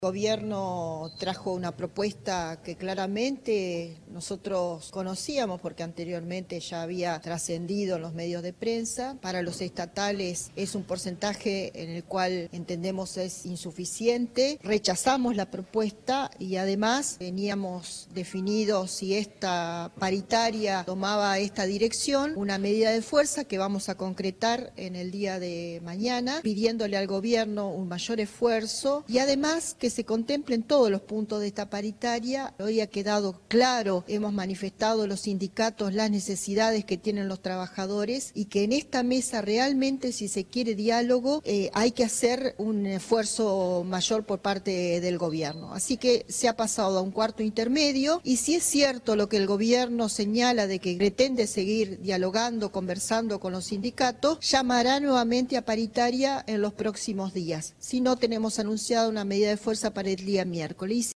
El gobierno trajo una propuesta que claramente nosotros conocíamos porque anteriormente ya había trascendido en los medios de prensa. Para los estatales es un porcentaje en el cual entendemos es insuficiente. Rechazamos la propuesta y además teníamos definido si esta paritaria tomaba esta dirección, una medida de fuerza que vamos a concretar en el día de mañana, pidiéndole al gobierno un mayor esfuerzo y además que se contemplen todos los puntos de esta paritaria. Hoy ha quedado claro, hemos manifestado los sindicatos las necesidades que tienen los trabajadores y que en esta mesa realmente, si se quiere diálogo, hay que hacer un esfuerzo mayor por parte del gobierno. Así que se ha pasado a un cuarto intermedio y si es cierto lo que el gobierno señala de que pretende seguir dialogando, conversando con los sindicatos, llamará nuevamente a paritaria en los próximos días. Si no, tenemos anunciado una medida de fuerza para el día miércoles.